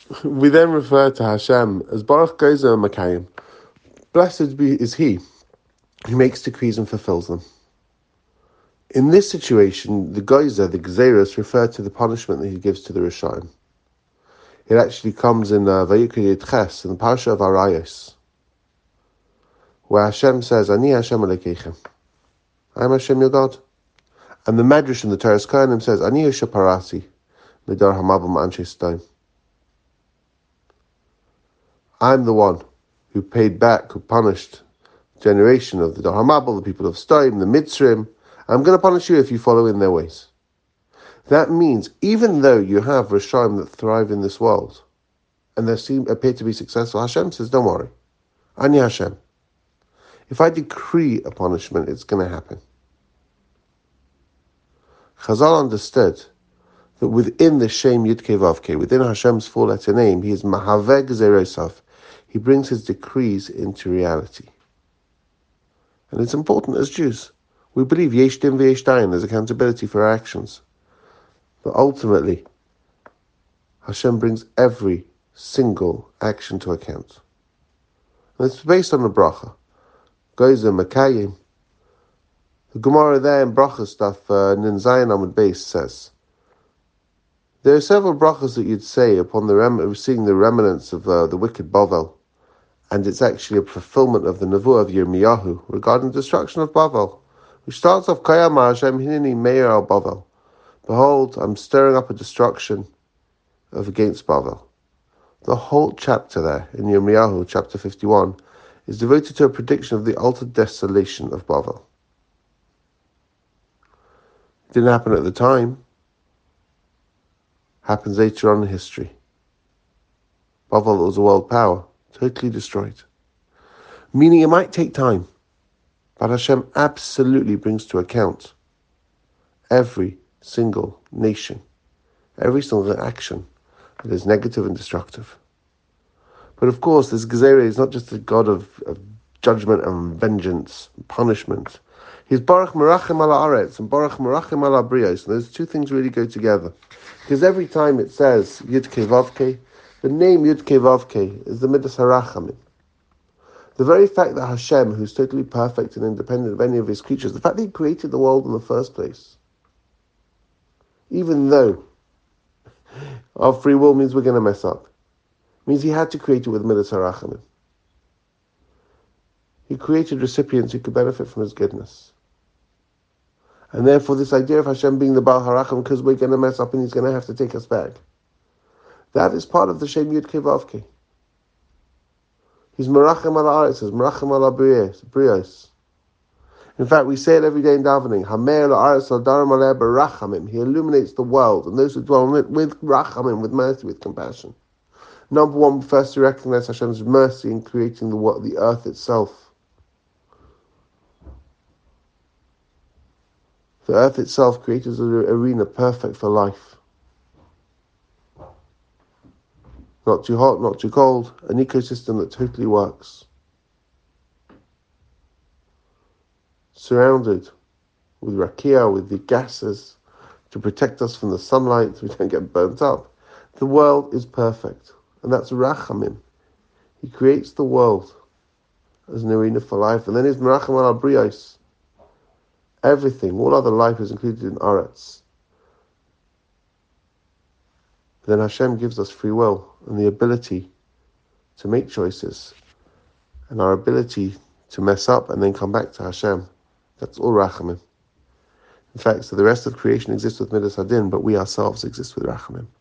We then refer to Hashem as Baruch Gozer Makayim. Blessed is He who makes decrees and fulfills them. In this situation, the Gozer, the Gzeros, refer to the punishment that He gives to the Rishayim. It actually comes in Vayikra Yitches, in the Parsha of Arayos, where Hashem says, Ani Hashem Elokeichem, I am Hashem your God. And the Medrash in the Teres Kohanim says, Ani Yoshaparasi, Midar Hamabam Anshe Sodom. I'm the one who paid back, who punished the generation of the Dor HaMabul, the people of Sodom, the Mitzrim. I'm going to punish you if you follow in their ways. That means, even though you have Rishayim that thrive in this world, and they appear to be successful, Hashem says, don't worry. Ani Hashem. If I decree a punishment, it's going to happen. Chazal understood that within the Shem Yudke Vavke, within Hashem's four-letter name, He is Mahaveh Gzerosav. He brings His decrees into reality. And it's important as Jews. We believe Yesh Din V'Yesh Dayan, there's accountability for our actions. But ultimately, Hashem brings every single action to account. And it's based on the bracha. Gozer Makayim. The Gemara there in Bracha stuff, Nin Zayin Amud Beis says, there are several brachas that you'd say upon seeing the remnants of the wicked Bavel, and it's actually a fulfillment of the Nevuah of Yirmiyahu regarding the destruction of Bavel, which starts off, Kayama Hashem Hineni Meir al Bavel. Behold, I'm stirring up a destruction against Bavel. The whole chapter there, in Yirmiyahu, chapter 51, is devoted to a prediction of the utter desolation of Bavel. It didn't happen at the time. Happens later on in history. Bavel was a world power, totally destroyed. Meaning it might take time, but Hashem absolutely brings to account every single nation, every single action that is negative and destructive. But of course, this Gezerah is not just the God of judgment and vengeance and punishment. He's Baruch Merachem ala Aretz and Baruch Merachem ala Brios. And those two things really go together. Because every time it says Yudke Vavke, the name Yudke Vavke is the Midas HaRachamim. The very fact that Hashem, who's totally perfect and independent of any of His creatures, the fact that He created the world in the first place, even though our free will means we're going to mess up, means He had to create it with Midas HaRachamim. He created recipients who could benefit from His goodness. And therefore this idea of Hashem being the Baal Haracham, because we're going to mess up and He's going to have to take us back, that is part of the Shem Yudke Vavke. He's Merachem ala Aretz, He's Merachem ala Brios. In fact, we say it every day in davening, Hamer la'aretz l'darim aleh b'rachamim. He illuminates the world and those who dwell on it with rachamim, with mercy, with compassion. Number one, first to recognize Hashem's mercy in creating the earth itself. The earth itself created an arena perfect for life. Not too hot, not too cold, an ecosystem that totally works. Surrounded with rakia, with the gases to protect us from the sunlight so we don't get burnt up. The world is perfect, and that's Rachamim. He creates the world as an arena for life, and then He's Merachem ala Brios. Everything, all other life is included in Aretz. Then Hashem gives us free will and the ability to make choices, and our ability to mess up and then come back to Hashem. That's all Rachamim. In fact, so the rest of creation exists with Midas Hadin, but we ourselves exist with Rachamim.